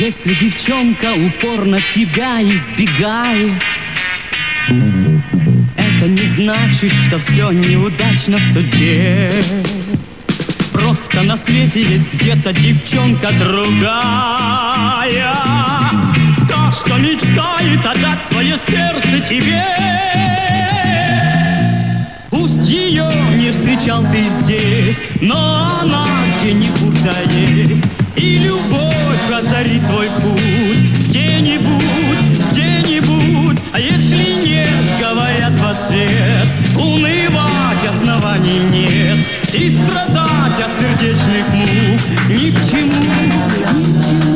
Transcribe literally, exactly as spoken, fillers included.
Если девчонка упорно тебя избегает, это не значит, что все неудачно в судьбе. Просто на свете есть где-то девчонка другая, та, что мечтает отдать свое сердце тебе. Пусть ее не встречал ты здесь, но она где-нибудь-то есть. И любовь озарит твой путь где-нибудь, где-нибудь. А если нет, говорят в ответ, унывать оснований нет. И страдать от сердечных мук ни к чему, ни к чему.